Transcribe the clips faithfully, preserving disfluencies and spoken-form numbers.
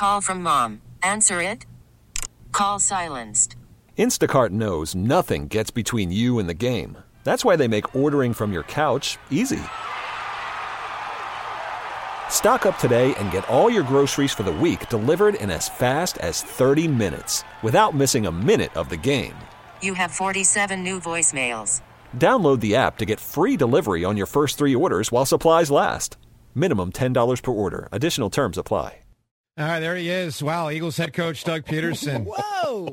call from mom. Answer it. Call silenced. Instacart knows nothing gets between you and the game. That's why they make ordering from your couch easy. Stock up today and get all your groceries for the week delivered in as fast as thirty minutes without missing a minute of the game. You have forty-seven new voicemails. Download the app to get free delivery on your first three orders while supplies last. Minimum ten dollars per order. Additional terms apply. All right, there he is. Wow, Eagles head coach Doug Peterson. Whoa.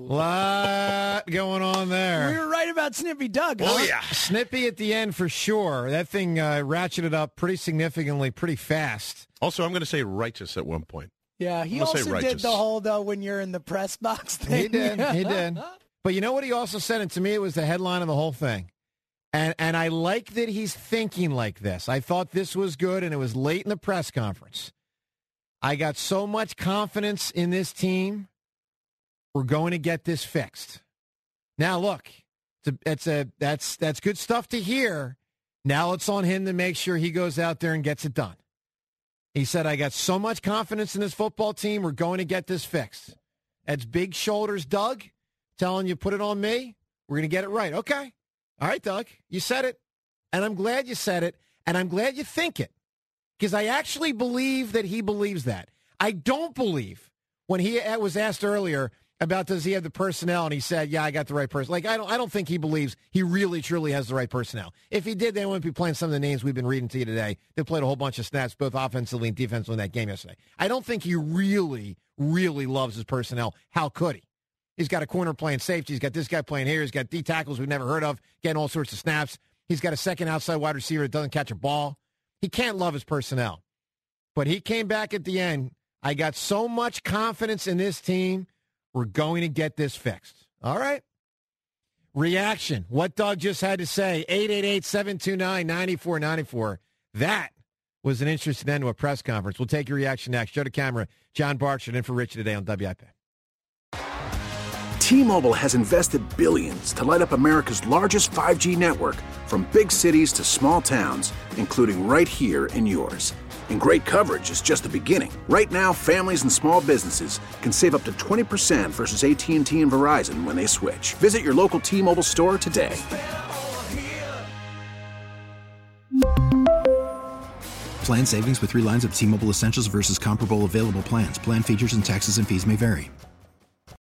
Lot going on there. We were right about Snippy Doug. Huh? Oh, yeah. Snippy at the end for sure. That thing uh, ratcheted up pretty significantly, pretty fast. Also, I'm going to say righteous at one point. Yeah, he I'm gonna say also did righteous. the whole, though, when you're in the press box thing. He did. He did. But you know what he also said? And to me, it was the headline of the whole thing. And and I like that he's thinking like this. I thought this was good, and it was late in the press conference. I got so much confidence in this team. We're going to get this fixed. Now, look, it's a, it's a that's that's good stuff to hear. Now it's on him to make sure he goes out there and gets it done. He said, I got so much confidence in this football team, we're going to get this fixed. That's big shoulders, Doug, telling you, put it on me. We're going to get it right. Okay. All right, Doug, you said it, and I'm glad you said it, and I'm glad you think it. Because I actually believe that he believes that. I don't believe when he was asked earlier about does he have the personnel, and he said, yeah, I got the right person. Like, I don't I don't think he believes he really, truly has the right personnel. If he did, they wouldn't be playing some of the names we've been reading to you today. They played a whole bunch of snaps, both offensively and defensively in that game yesterday. I don't think he really, really loves his personnel. How could he? He's got a corner playing safety. He's got this guy playing here. He's got D tackles we've never heard of, getting all sorts of snaps. He's got a second outside wide receiver that doesn't catch a ball. He can't love his personnel. But he came back at the end. I got so much confidence in this team. We're going to get this fixed. All right. Reaction. What Doug just had to say. eight eight eight, seven two nine, nine four nine four. That was an interesting end to a press conference. We'll take your reaction next. Show to camera. John Barchard in for Richie today on W I P. T-Mobile has invested billions to light up America's largest five G network, from big cities to small towns, including right here in yours. And great coverage is just the beginning. Right now, families and small businesses can save up to twenty percent versus A T and T and Verizon when they switch. Visit your local T-Mobile store today. Plan savings with three lines of T-Mobile Essentials versus comparable available plans. Plan features and taxes and fees may vary.